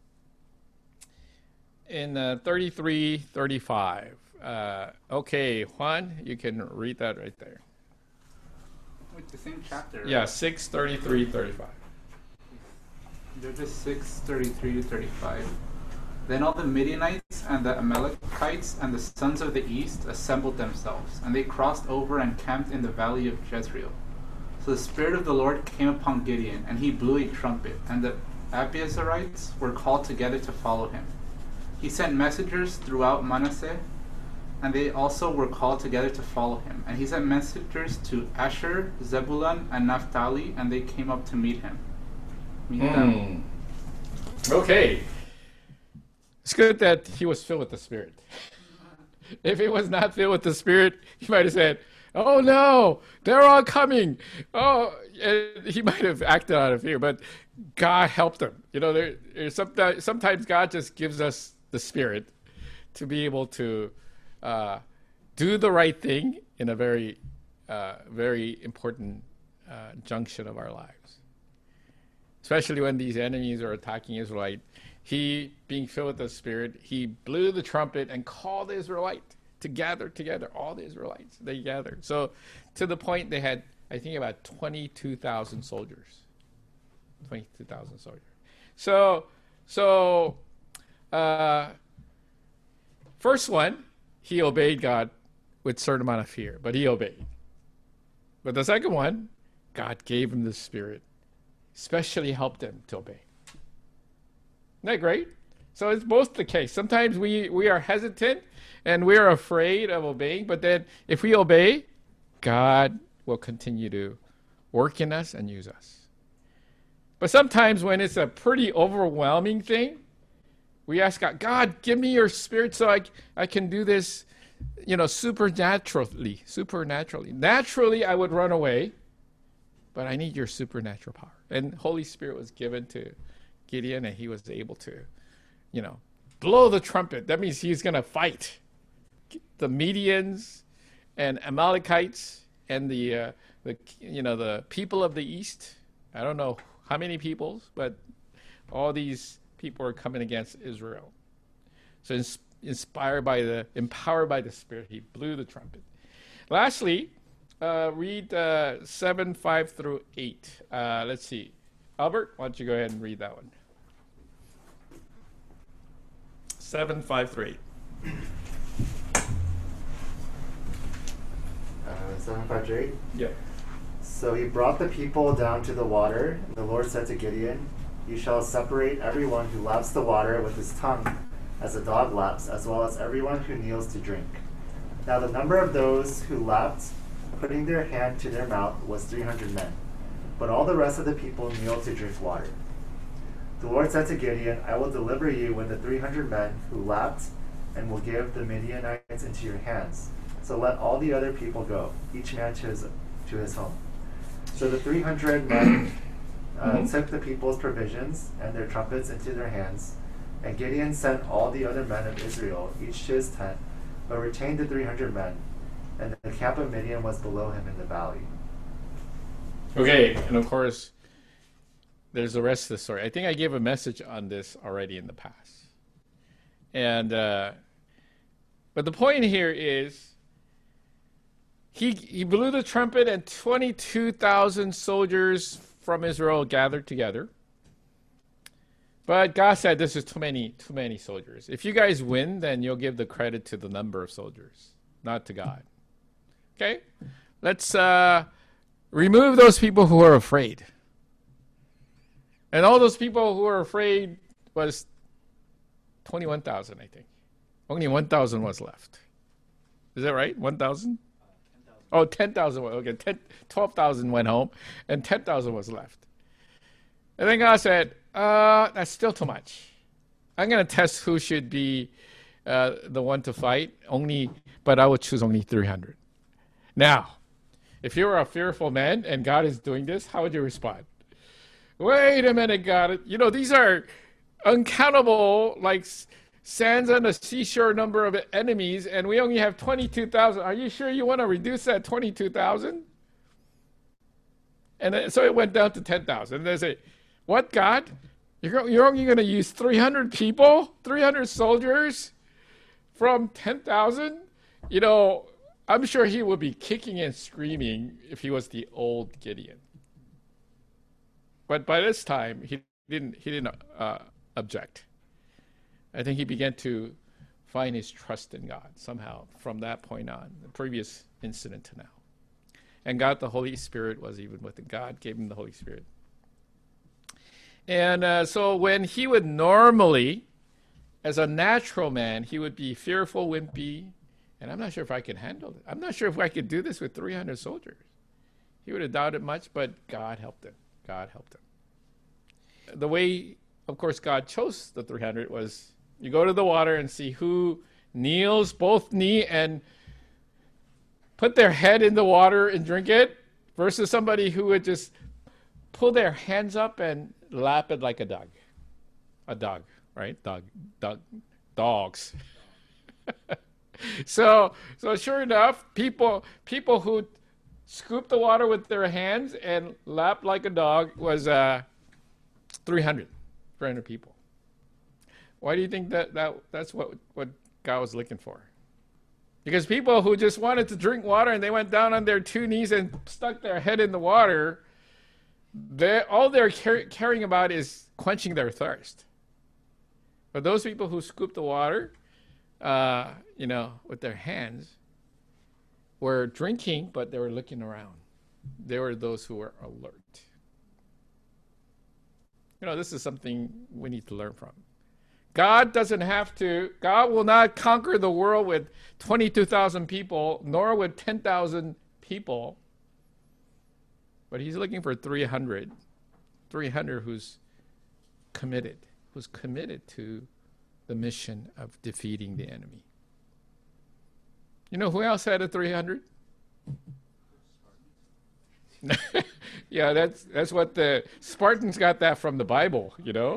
in 33:35. Okay, Juan, you can read that right there. With the same chapter. Right? Yeah, 6:33-35. Judges 6:33-35. Then all the Midianites and the Amalekites and the sons of the east assembled themselves, and they crossed over and camped in the valley of Jezreel. So the Spirit of the Lord came upon Gideon, and he blew a trumpet, and the Abiezrites were called together to follow him. He sent messengers throughout Manasseh, and they also were called together to follow him. And he sent messengers to Asher, Zebulun, and Naphtali, and they came up to meet him. Okay. It's good that he was filled with the Spirit. If he was not filled with the Spirit, he might have said, oh no, they're all coming. Oh, and he might have acted out of fear, but God helped him. Sometimes God just gives us the Spirit to be able to do the right thing in a very, very important junction of our lives. Especially when these enemies are attacking Israelite. He, being filled with the Spirit, he blew the trumpet and called the Israelite to gather together, all the Israelites. They gathered. So to the point they had, I think, about 22,000 soldiers. 22,000 soldiers. So first one, he obeyed God with a certain amount of fear, but he obeyed. But the second one, God gave him the Spirit, especially helped him to obey. Isn't that great? So it's both the case. Sometimes we are hesitant and we are afraid of obeying, but then if we obey, God will continue to work in us and use us. But sometimes when it's a pretty overwhelming thing, we ask God, God, give me your Spirit so I can do this, supernaturally. Naturally, I would run away, but I need your supernatural power. And Holy Spirit was given to Gideon, and he was able to, blow the trumpet. That means he's going to fight the Medians and Amalekites and the people of the east. I don't know how many peoples, but all these people are coming against Israel. So empowered by the Spirit, he blew the trumpet. Lastly, read 7:5-8. Let's see. Albert, why don't you go ahead and read that one? 7:5-8. 7:5-8? Yeah. So he brought the people down to the water, and the Lord said to Gideon, "You shall separate everyone who laps the water with his tongue, as a dog laps, as well as everyone who kneels to drink." Now the number of those who lapped, putting their hand to their mouth, was 300 men. But all the rest of the people kneeled to drink water. The Lord said to Gideon, "I will deliver you with the 300 men who lapped, and will give the Midianites into your hands. So let all the other people go, each man to his home." So the 300 men took the people's provisions and their trumpets into their hands, and Gideon sent all the other men of Israel, each to his tent, but retained the 300 men, and the camp of Midian was below him in the valley. Okay, and of course, there's the rest of the story. I think I gave a message on this already in the past. And but the point here is, he blew the trumpet, and 22,000 soldiers from Israel gathered together. But God said, this is too many soldiers. If you guys win, then you'll give the credit to the number of soldiers, not to God. Okay? Let's remove those people who are afraid. And all those people who are afraid was 21,000, I think. Only 1,000 was left. Is that right? 1,000? Oh, 10,000. Okay, 12,000 went home, and 10,000 was left. And then God said, that's still too much. I'm going to test who should be the one to fight, but I will choose only 300. Now, if you were a fearful man and God is doing this, how would you respond? Wait a minute, God. These are uncountable, like sands on the seashore number of enemies, and we only have 22,000. Are you sure you want to reduce that 22,000? And so it went down to 10,000. And they say, what, God? You're only going to use 300 people, 300 soldiers from 10,000? I'm sure he would be kicking and screaming if he was the old Gideon. But by this time, he didn't object. I think he began to find his trust in God somehow from that point on, the previous incident to now. And God, the Holy Spirit, was even with him. God gave him the Holy Spirit. And so when he would normally, as a natural man, he would be fearful, wimpy, and I'm not sure if I can handle it. I'm not sure if I could do this with 300 soldiers. He would have doubted much, but God helped him. God helped him. The way, of course, God chose the 300 was, you go to the water and see who kneels, both knee and put their head in the water and drink it, versus somebody who would just pull their hands up and lap it like a dog. A dog, right? Dogs. So sure enough, people who scooped the water with their hands and lapped like a dog was 300 people. Why do you think that's what God was looking for? Because people who just wanted to drink water and they went down on their two knees and stuck their head in the water, all they're caring about is quenching their thirst. But those people who scooped the water, with their hands, were drinking, but they were looking around. They were those who were alert. This is something we need to learn from. God will not conquer the world with 22,000 people, nor with 10,000 people. But he's looking for 300 who's committed to the mission of defeating the enemy. You know who else had a 300? Yeah, that's what the Spartans got that from the Bible,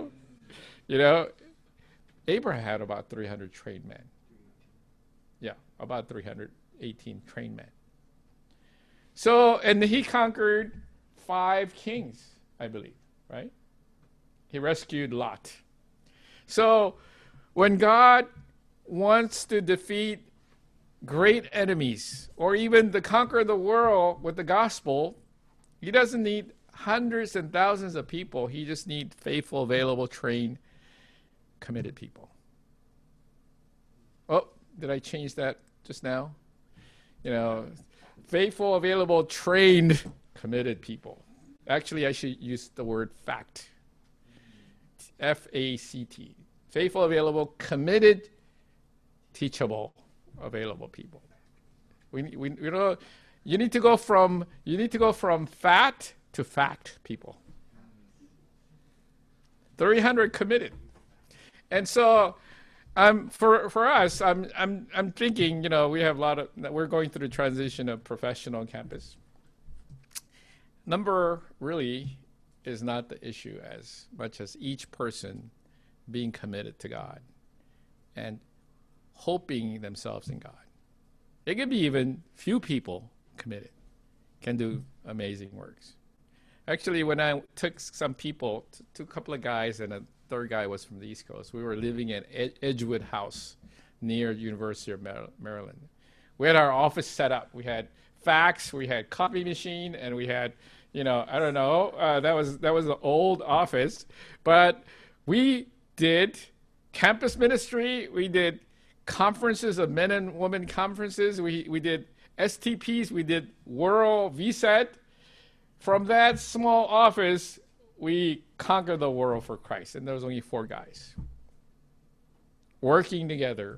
Abraham had about 300 trained men. Yeah, about 318 trained men. So, and he conquered 5 kings, I believe, right? He rescued Lot. So, when God wants to defeat great enemies, or even to conquer the world with the gospel, he doesn't need hundreds and thousands of people. He just needs faithful, available, trained, committed people. Oh, did I change that just now? Faithful, available, trained, committed people. Actually, I should use the word fact. F-A-C-T. Faithful, available, committed, teachable, available people. You need to go from fat to fact people. 300 committed. And so for us, I'm thinking, we have we're going through the transition of professional campus. Number really is not the issue as much as each person being committed to God and hoping themselves in God. It could be even few people committed can do amazing works. Actually, when I took some people, a couple of guys, and a third guy was from the East Coast, we were living in Edgewood House near University of Maryland. We had our office set up. We had fax, we had copy machine, and we had, that was an old office. But we did campus ministry. We did conferences of men and women conferences. We did STPs. We did World VSET. From that small office, we conquered the world for Christ. And there was only 4 guys working together,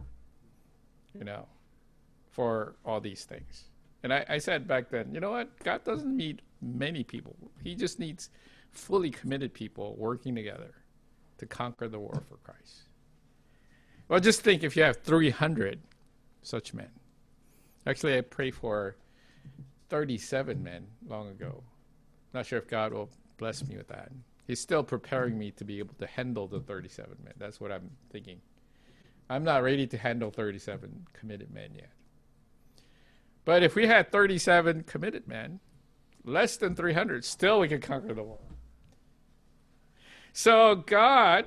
for all these things. And I said back then, you know what? God doesn't need many people. He just needs fully committed people working together to conquer the world for Christ. Well, just think if you have 300 such men. Actually, I prayed for 37 men long ago. Not sure if God will bless me with that. He's still preparing me to be able to handle the 37 men. That's what I'm thinking. I'm not ready to handle 37 committed men yet. But if we had 37 committed men, less than 300, still we could conquer the world. So God,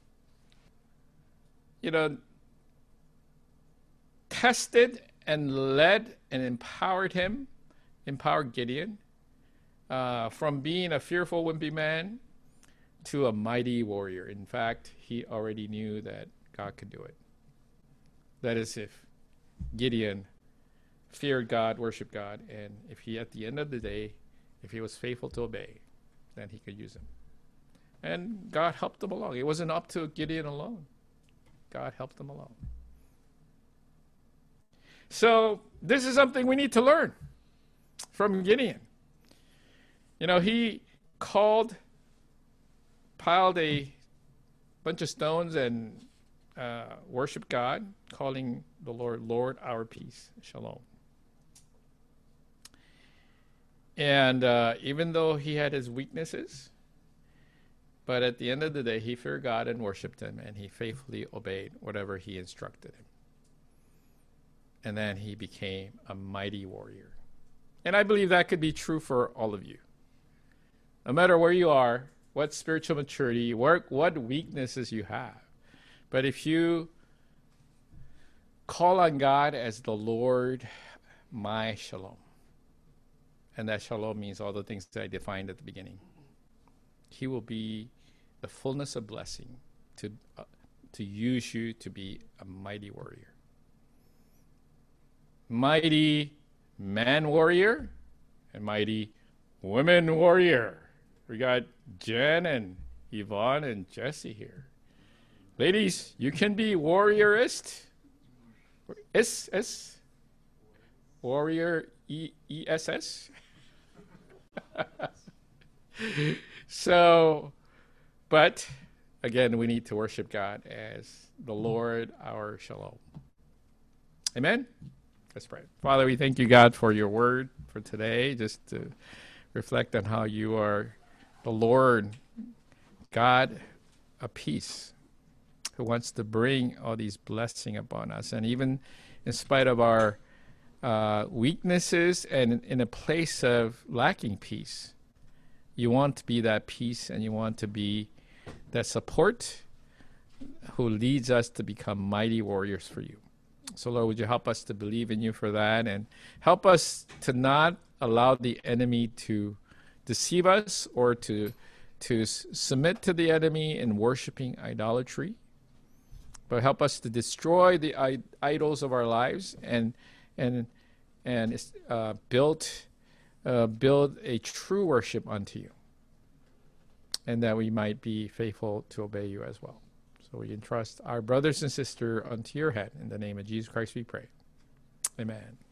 tested and led and empowered Gideon, from being a fearful, wimpy man to a mighty warrior. In fact, he already knew that God could do it. That is, if Gideon feared God, worshiped God, and if he, at the end of the day, if he was faithful to obey, then he could use him. And God helped him along. It wasn't up to Gideon alone. God helped him along. So this is something we need to learn from Gideon. He piled a bunch of stones and worshiped God, calling the Lord, our peace, shalom. And even though he had his weaknesses, but at the end of the day, he feared God and worshiped him, and he faithfully obeyed whatever he instructed him. and then he became a mighty warrior. And I believe that could be true for all of you. No matter where you are, what spiritual maturity, what weaknesses you have. But if you call on God as the Lord, my shalom, and that shalom means all the things that I defined at the beginning, he will be the fullness of blessing to use you to be a mighty warrior. Mighty man warrior and mighty women warrior. We got Jen and Yvonne and Jesse here. Ladies, you can be warriorist. Warrior ESS. So, but again, we need to worship God as the Lord, our shalom. Amen? Let's pray. Father, we thank you, God, for your word for today, just to reflect on how you are the Lord, God of peace, who wants to bring all these blessings upon us. And even in spite of our weaknesses and in a place of lacking peace, you want to be that peace, and you want to be that support who leads us to become mighty warriors for you. So, Lord, would you help us to believe in you for that, and help us to not allow the enemy to deceive us or to submit to the enemy in worshiping idolatry, but help us to destroy the idols of our lives and build a true worship unto you, and that we might be faithful to obey you as well. So we entrust our brothers and sisters unto your hand. In the name of Jesus Christ we pray. Amen.